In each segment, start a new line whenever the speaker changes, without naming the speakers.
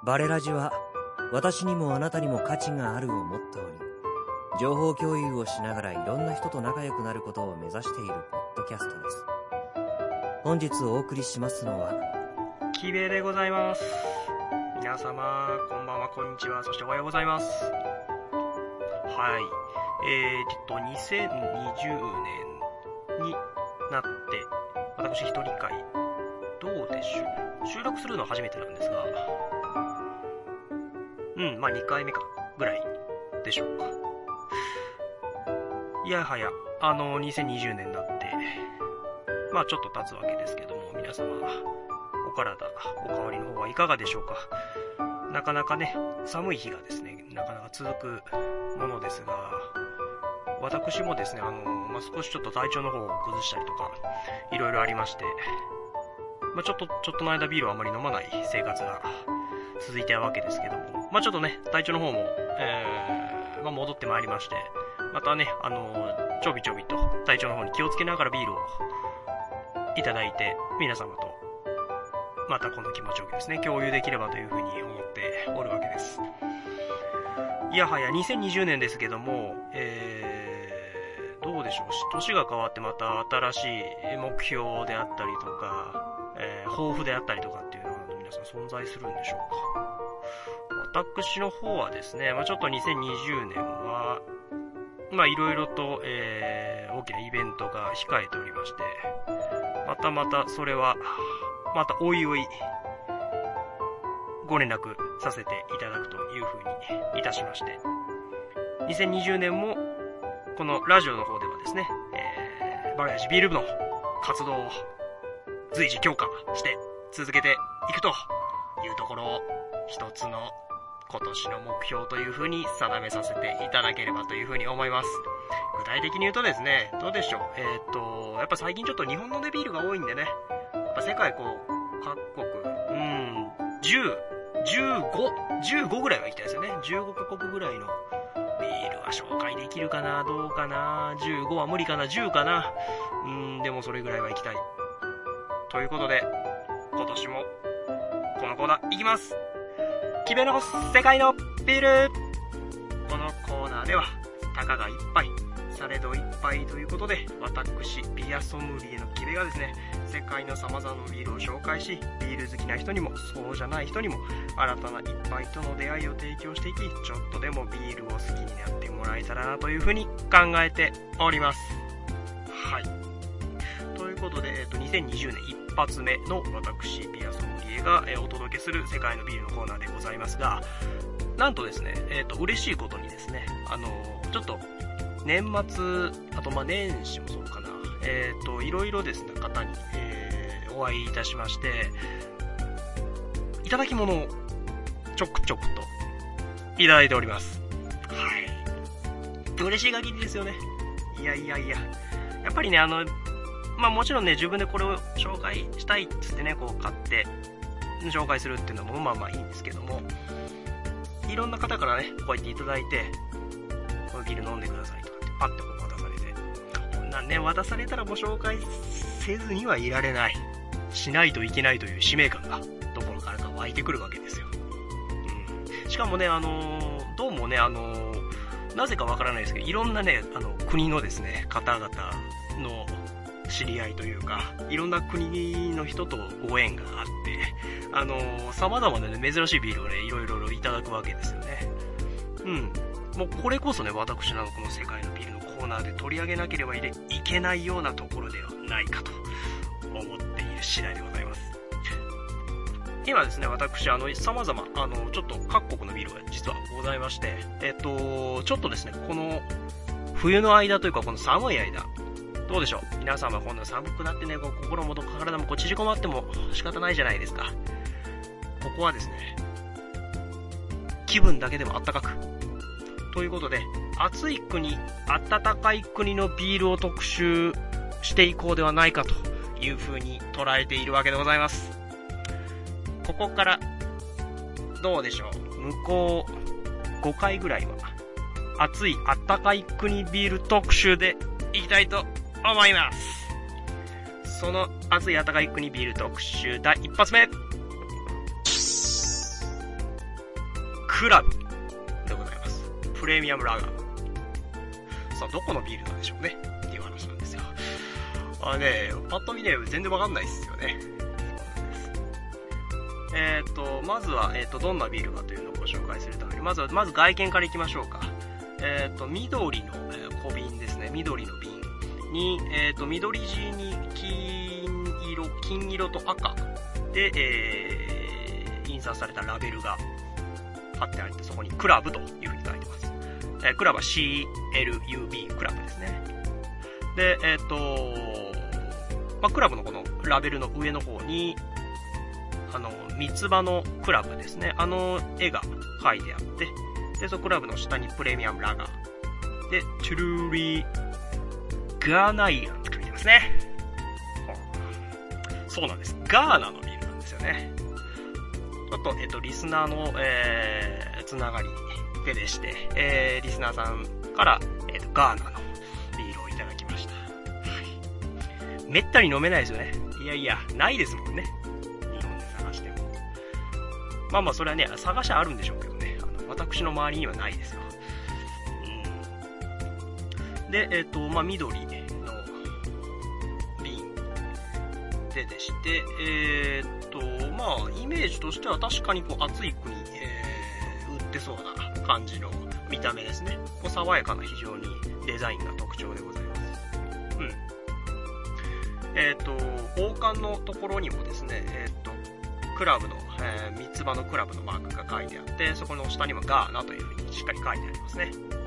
バレラジは私にもあなたにも価値があるをモットーに情報共有をしながらいろんな人と仲良くなることを目指しているポッドキャストです。本日お送りしますのは
キベでございます。皆様こんばんは、こんにちは、そしておはようございます。はい、2020年になって私一人会どうでしょう、収録するのは初めてなんですが、まあ2回目かぐらいでしょうか。いやはや2020年になってまあちょっと経つわけですけども、皆様お体お変わりの方はいかがでしょうか。なかなかね、寒い日がですねなかなか続くものですが、私もですね少しちょっと体調の方を崩したりとかいろいろありまして、ちょっとの間ビールをあまり飲まない生活が続いているわけですけども、ちょっとね体調の方も、戻ってまいりまして、またねちょびちょびと体調の方に気をつけながらビールをいただいて、皆様とまたこの気持ちをですね共有できればというふうに思っておるわけです。いやはや2020年ですけども、どうでしょう、年が変わってまた新しい目標であったりとか、抱負であったりとかっていうのは皆さん存在するんでしょうか。私の方はですね、ちょっと2020年はいろいろと、大きなイベントが控えておりまして、またそれはまたおいおいご連絡させていただくというふうにいたしまして、2020年もこのラジオの方ではですね、バレラジビール部の活動を随時強化して続けていくというところを一つの今年の目標というふうに定めさせていただければというふうに思います。具体的に言うとですね、どうでしょう、やっぱ最近ちょっと日本のビールが多いんでね、やっぱ世界各国15ぐらいは行きたいですよね。15カ国ぐらいのビールは紹介できるかな、どうかな、15は無理かな、10かな、でもそれぐらいは行きたいということで、今年もこのコーナー行きます。キベの世界のビール。このコーナーではたかが一杯されど一杯ということで、私ビアソムリエのキベがですね、世界の様々なビールを紹介し、ビール好きな人にもそうじゃない人にも新たな一杯との出会いを提供していき、ちょっとでもビールを好きになってもらえたらなというふうに考えております。はい、ということで、2020年一発目の私ビアソムリエがお届けする世界のビールのコーナーでございますが、なんとですね、嬉しいことにですね、ちょっと年末、あと年始もそうかな、いろいろですね方に、お会いいたしまして、いただき物をちょくちょくといただいております。はい、嬉しい限りですよね。いややっぱりね、もちろんね、自分でこれを紹介したいっつってね、こう買って紹介するっていうのもいいんですけども、いろんな方からねこうやっていただいて、このビール飲んでくださいとかってパッとこう渡されて、こんなんね渡されたらもう紹介せずにはいられない、しないといけないという使命感がどこからか湧いてくるわけですよ。しかもね、どうもね、なぜかわからないですけど、いろんなね国のですね方々の知り合いというか、いろんな国の人とご縁があって、様々なね珍しいビールをねいろいろいただくわけですよね。もうこれこそね、私のこの世界のビールのコーナーで取り上げなければいけないようなところではないかと思っている次第でございます。今ですね、私様々ちょっと各国のビールが実はございまして、ちょっとですね、この冬の間というか、この寒い間どうでしょう、皆様、こんな寒くなってね、こう心も体も縮こまっても仕方ないじゃないですか。ここはですね、気分だけでもあったかくということで、暑い国、暖かい国のビールを特集していこうではないかという風に捉えているわけでございます。ここからどうでしょう、向こう5回ぐらいは暑い暖かい国ビール特集でいきたいと思います。その暑い暖かい国ビール特集第一発目、 クラブでございます。プレミアムラガー。さあ、どこのビールなんでしょうねっていう話なんですよ。パッと見ね、全然わかんないっすよね。まずは、どんなビールかというのをご紹介するために、まず外見からいきましょうか。緑の、小瓶ですね。緑の瓶に、緑地に金色と赤で、印刷されたラベルが貼ってあって、そこにクラブというふうに書いてます。クラブは CLUB、クラブですね。で、クラブのこのラベルの上の方に、三つ葉のクラブですね。絵が描いてあって、で、そのクラブの下にプレミアムラガー。で、チュルーリーガーナイアンって書いてますね。そうなんです。ガーナのビールなんですよね。ちょっと、リスナーの、つながりででして、リスナーさんから、ガーナのビールをいただきました。はい。めったに飲めないですよね。いや、ないですもんね。それはね、探しはあるんでしょうけどね。私の周りにはないですよ。で、緑の瓶ででして、イメージとしては確かにこう暑い国、売ってそうな感じの見た目ですね。こう爽やかな非常にデザインが特徴でございます。王冠のところにもですね、クラブの、三つ葉のクラブのマークが書いてあって、そこの下にもガーナという風にしっかり書いてありますね。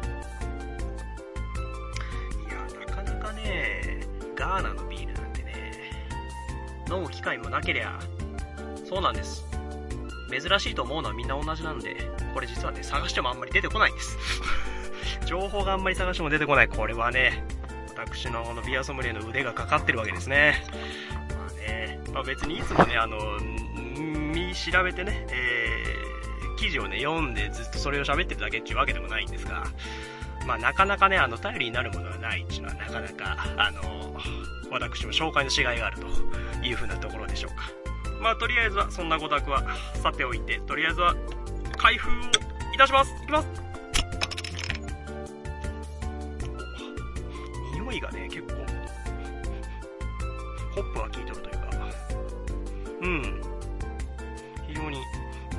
いや、なかなかね、ガーナのビールなんてね、飲む機会もなけりゃ、そうなんです。珍しいと思うのはみんな同じなんで、これ実はね、探してもあんまり出てこないんです。情報があんまり探しても出てこない。これはね、私のこのビアソムリエの腕がかかってるわけですね。別にいつもね、調べてね、記事をね、読んでずっとそれを喋ってるだけっていうわけでもないんですが、なかなかね、頼りになるものがないっていうのはなかなか、私も紹介のしがいがあるというふうなところでしょうか。とりあえずは、そんなごたくはさておいて、とりあえずは、開封をいたします。いきます。匂いがね、結構、ホップが効いてるというか、非常に、も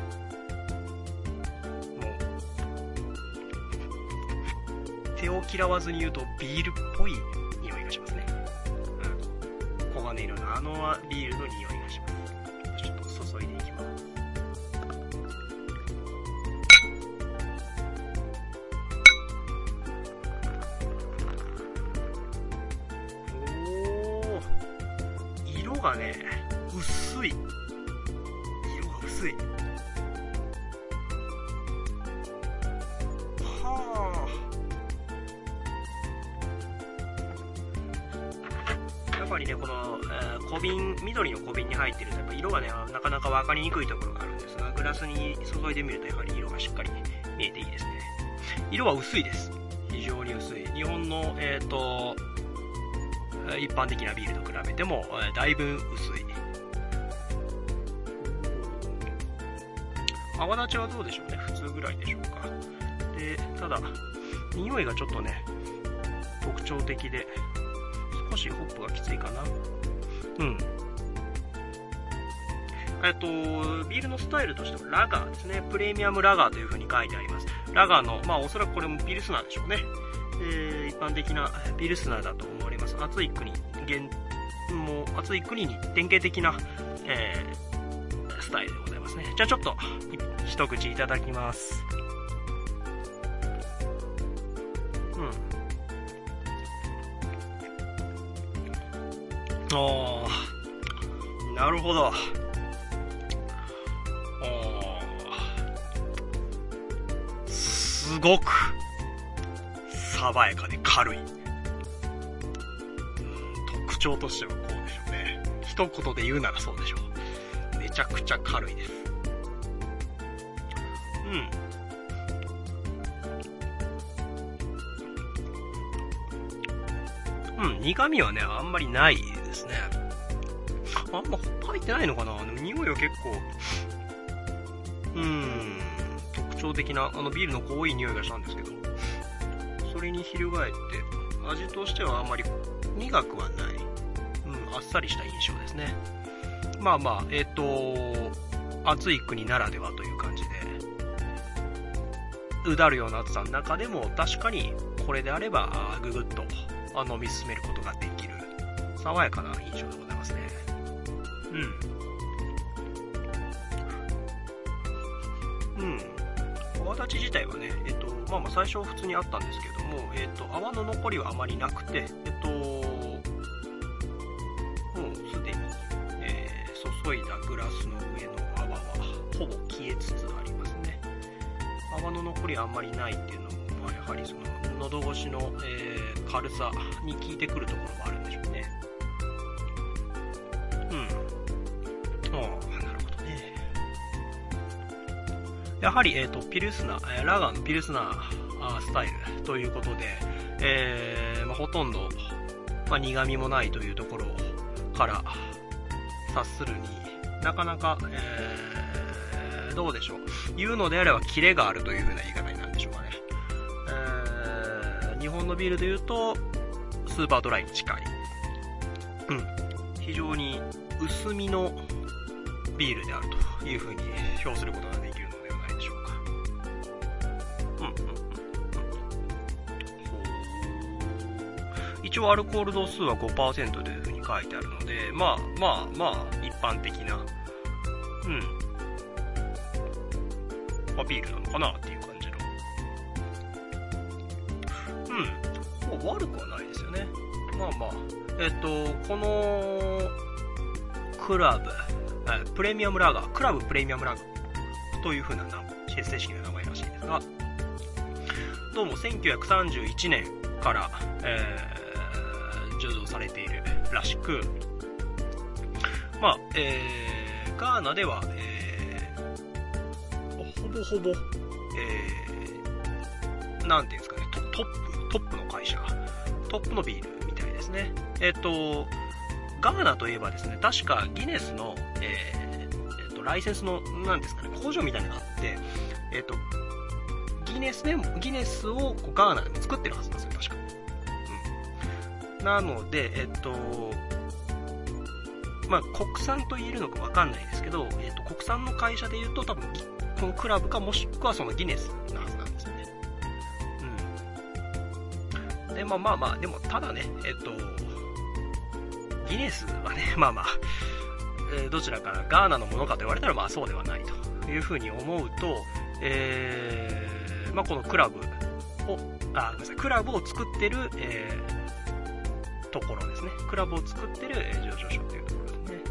う、手を嫌わずに言うとビールっぽい匂いがしますね。黄金色のビールの匂いがします。ちょっと注いでいきます。色がね、薄い。色が薄い。やっぱりね、この、小瓶、緑の小瓶に入ってると、やっぱ色がね、なかなか分かりにくいところがあるんですが、グラスに注いでみると、やはり色がしっかり見えていいですね。色は薄いです。非常に薄い。日本の、一般的なビールと比べても、だいぶ薄い。泡立ちはどうでしょうね。普通ぐらいでしょうか。で、ただ、匂いがちょっとね、特徴的で、少しホップがきついかな。ビールのスタイルとしてはラガーですね。プレミアムラガーという風に書いてあります。ラガーの、おそらくこれもピルスナーでしょうね。一般的なピルスナーだと思われます。暑い国に典型的な、スタイルでございますね。じゃあちょっと一口いただきます。なるほど。すごく爽やかで軽い。特徴としてはこうでしょうね。一言で言うならそうでしょう。めちゃくちゃ軽いです。苦味はね、あんまりないですね。あんまホップ入ってないのかな。でも匂いは結構、特徴的なビールの濃い匂いがしたんですけど、それに翻って味としてはあんまり苦くはない、あっさりした印象ですね。まあまあ暑い国ならではという感じで、うだるような暑さの中でも確かにこれであればぐぐっと飲み進めることができる爽やかな印象でございますね。泡立ち自体はね、まあまあ最初普通にあったんですけども、泡の残りはあまりなくて、もうすでに、注いだグラスの上の泡はほぼ消えつつありますね。泡の残りはあんまりないっていうのも、まあ、やはりその喉越しの、軽さに効いてくるところもあるんでしょうね。なるほどね。やはり、ピルスナー、ラガーのピルスナースタイルということで、ほとんど、苦味もないというところから察するになかなか、どうでしょう、言うのであればキレがあるという風な言い方になるんでしょうかね。日本のビールで言うとスーパードライに近い、非常に薄みのビールであるという風に評することができるのではないでしょうか。一応アルコール度数は 5% という風に書いてあるので、まあ一般的なビールなのかなっていう感じの。もう悪くはないですよね。このクラブ、プレミアムラガー、クラブプレミアムラガーという風な正式な名前らしいですが、どうも1931年から、醸造されているらしく、ガーナでは、ほぼ、なんていうんですかね、トップの会社、トップのビールみたいですね。ガーナといえばですね、確かギネスの、ライセンスの、なんですかね、工場みたいなのがあって、ギネスをガーナでも作ってるはずなんですよ、確か。なので、国産と言えるのかわかんないですけど、国産の会社で言うと多分、このクラブかもしくはそのギネスなはずなんですよね。で、でもただね、ギネスはね、どちらからガーナのものかと言われたらそうではないというふうに思うと、このクラブを作ってる、ところですね。クラブを作ってる醸造所っていうところですね。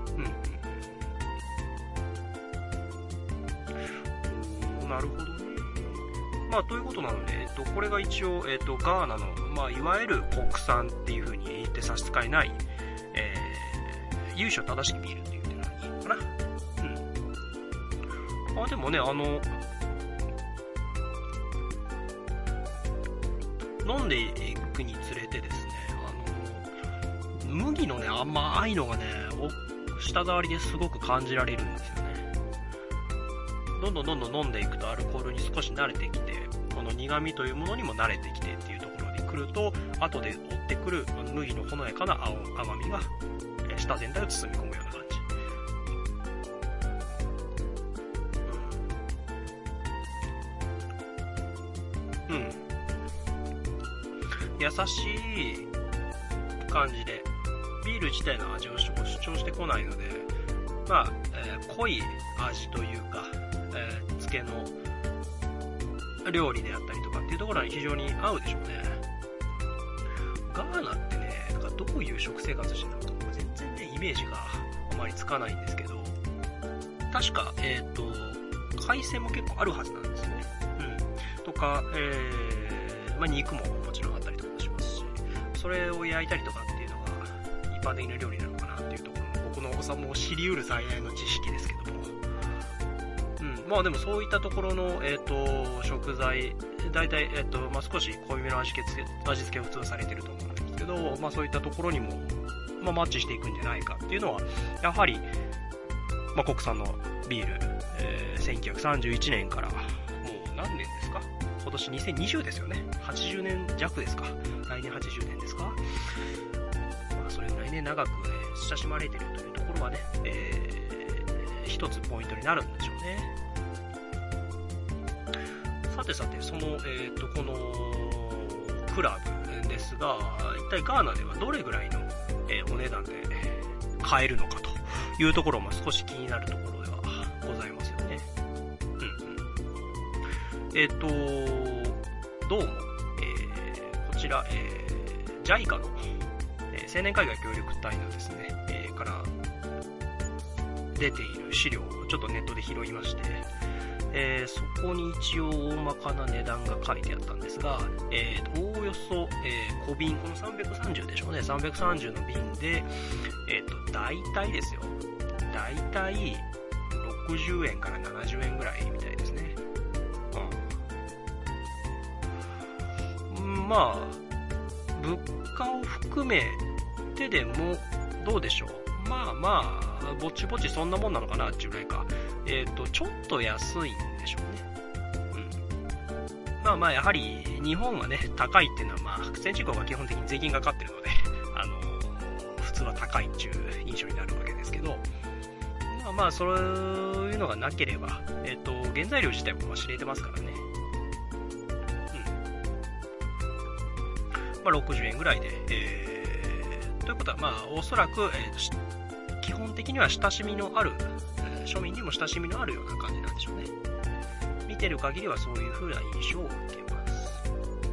なるほどね。ということなので、これが一応、ガーナの、いわゆる国産っていう風に言って差し支えない、由緒正しきビールっていうのがいいのかな。でもね、飲んでいくにつれてですね、麦のね、甘いのがね、舌触りですごく感じられるんですよね。どんどん飲んでいくとアルコールに少し慣れてきて、この苦味というものにも慣れてきてっていうところに来ると、後で追ってくる麦のほのやかな甘みが舌全体を包み込むような感じ。優しい感じでビール自体の味を主張してこないので、濃い味というか、漬けの料理であったりとかっていうところに非常に合うでしょうね。ガーナってね、どういう食生活してるのか全然ね、イメージがあまりつかないんですけど、確か、海鮮も結構あるはずなんですよね。とか、肉ももちろんあったりとかしますし、それを焼いたりとかっていうのが一般的な料理なのかなっていうところの、僕のお子さんも知り得る最大の知識ですけども、でもそういったところの、食材、大体、少し濃いめの味付けを普通されてると思うんですけど、そういったところにも、マッチしていくんじゃないかっていうのは、やはり、国産のビール、1931年から何年ですか？今年2020ですよね。80年弱ですか。来年80年ですか。まあ、それぐらいね、長くね、親しまれているというところはね、一つポイントになるんでしょうね。さてさて、その、このクラブですが、一体ガーナではどれぐらいの、お値段で買えるのかというところも少し気になるところではございますよね。どうも、こちら、JICA の、青年海外協力隊のですね、から出ている資料をちょっとネットで拾いまして、そこに一応大まかな値段が書いてあったんですが、おおよそ、小瓶、この330でしょうね、330の瓶で、大体ですよ、大体60円から70円ぐらいみたいですね。まあ、物価を含めてでもどうでしょう。まあまあ、ぼちぼちそんなもんなのかなっていうぐらいか。ちょっと安いんでしょうね。まあまあ、やはり日本はね、高いっていうのは、まあ、先進国は基本的に税金がかかってるので、普通は高いっていう印象になるわけですけど、まあまあ、そういうのがなければ、原材料自体も知れてますからね。まあ、60円ぐらいで、ということは、まあ、おそらく、基本的には親しみのある、庶民にも親しみのあるような感じなんでしょうね。見てる限りはそういう風な印象を受けます。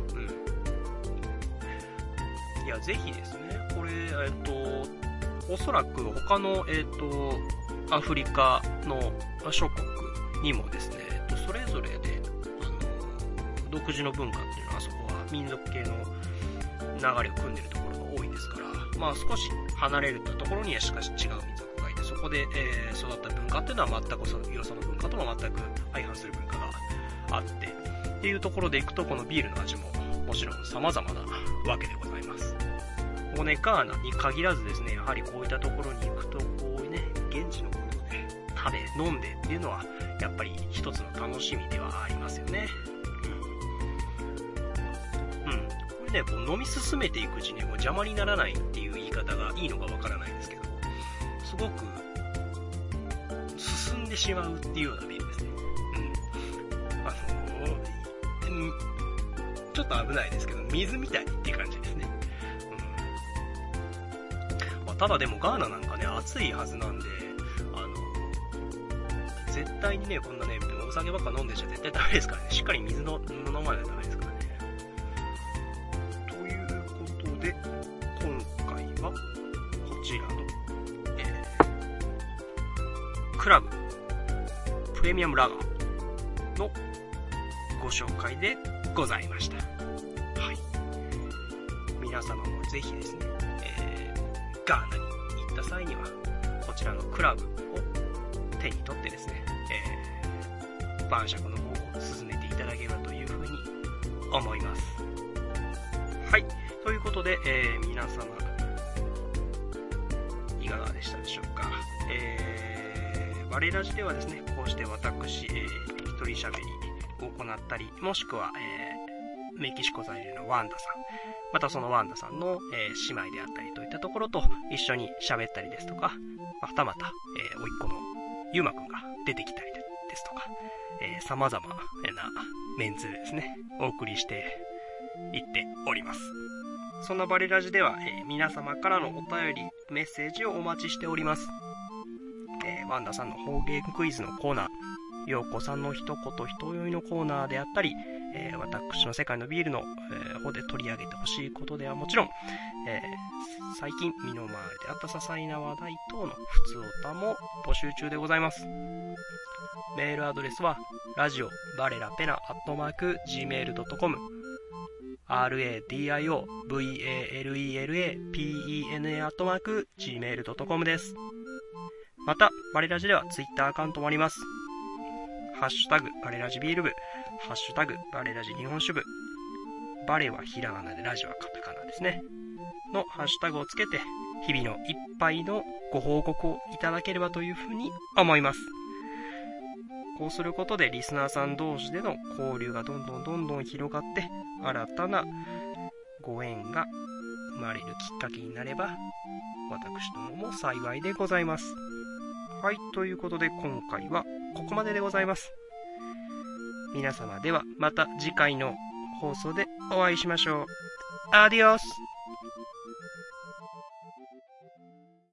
いや、ぜひですね、これ、おそらく他の、アフリカの諸国にもですね、それぞれで、独自の文化っていうのは、そこは民族系の流れを組んでいるところが多いですから、まあ少し離れるところにはしかし違う民族がいて、そこで、育った文化っていうのは全くよその文化とも全く相反する文化があってっていうところでいくと、このビールの味ももちろん様々なわけでございます。こねガーナに限らずですね、やはりこういったところに行くと、こういうね、現地のもので食べ飲んでっていうのはやっぱり一つの楽しみではありますよね。これね、こう飲み進めていくうちにこう邪魔にならないっていう言い方がいいのかわからないですけど、すごく進んでしまうっていうようなビールですね。ちょっと危ないですけど、水みたいっていう感じですね。ただでもガーナなんかね、暑いはずなんで、絶対にね、こんなね、お酒ばっか飲んでちゃ絶対ダメですからね。しっかり水の飲まないとダメですからね。ということで、今回はこちらの、クラブプレミアムラガーのご紹介でございました。はい。皆様もぜひですね、ガーナに行った際にはこちらのクラブを手に取ってですね、晩酌の方を進めていただければというふうに思います。はい、ということで、皆様いかがでしたでしょうか。バレラジではですね、こうして私、一人喋りを行ったり、もしくは、メキシコ在住のワンダさん、またそのワンダさんの、姉妹であったりといったところと一緒に喋ったりですとか、またまた、甥っ子のゆうまくんが出てきたりですとか、様々なメンツでですね、お送りしていっております。そんなバレラジでは、皆様からのお便り、メッセージをお待ちしております。ワンダさんの方言クイズのコーナー、ようこさんの一言一酔いのコーナーであったり、私の世界のビールの、方で取り上げてほしいことではもちろん、最近身の回りであった些細な話題等のふつおたも募集中でございます。メールアドレスはradio barelapena@gmail.com radiovalelepena@gmail.com です。またバレラジではツイッターアカウントもあります。ハッシュタグバレラジビール部、ハッシュタグバレラジ日本酒部、バレはひらがなでラジはカタカナですねのハッシュタグをつけて日々の一杯のご報告をいただければというふうに思います。 こうすることでリスナーさん同士での交流がどんどん広がって、新たなご縁が生まれるきっかけになれば、私どもも幸いでございます。はい、ということで今回はここまででございます。皆様ではまた次回の放送でお会いしましょう。アディオス。